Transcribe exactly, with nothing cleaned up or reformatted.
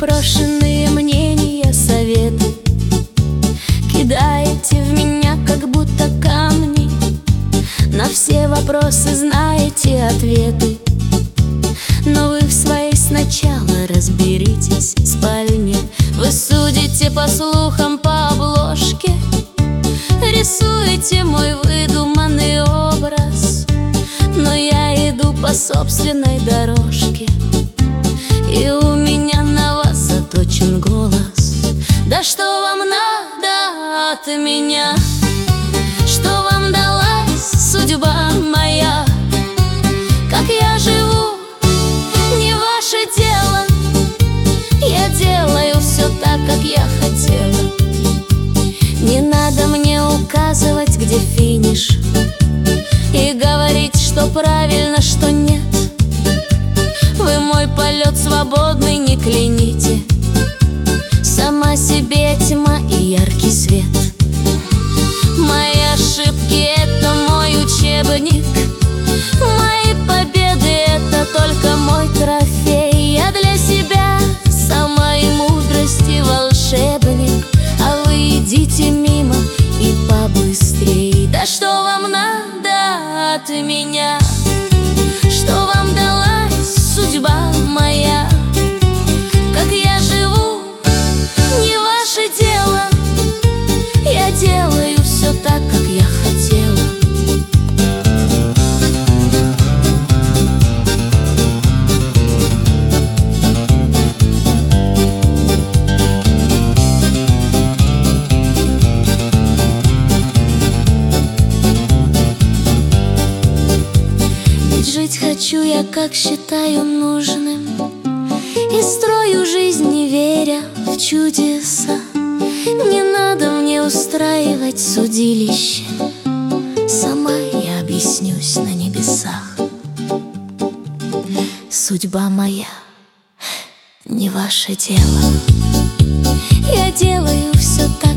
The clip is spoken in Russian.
непрошенные мнения, советы кидаете в меня, как будто камни. На все вопросы знаете ответы, но вы в своей сначала разберитесь в спальне. Вы судите по слухам, по обложке, рисуете мой выдуманный образ, но я иду по собственной дорожке, и у меня на вас заточен голос. Да что вам надо от меня? Что вам далась судьба моя? Как я живу, не ваше дело. Я делаю все так, как я хотела. Не надо мне указывать, где финиш, и говорить, что правильно, что нет. Вы мой полет свободный не кляните, сама себе тьма и яркий свет. Мои ошибки — это мой учебник, мои победы — это только мой трофей. Я для себя самой мудрости волшебник, а вы идите мимо и побыстрей. Да что вам надо от меня? Что вам далась судьба моя? Как я живу, не ваше дело. Я делаю все так, как я хотела. Ведь жить хочу я, как считаю нужным, и строю жизнь, не веря в чудеса. Не надо мне устраивать судилище, сама я объяснюсь на небесах. Судьба моя не ваше дело. Я делаю все так,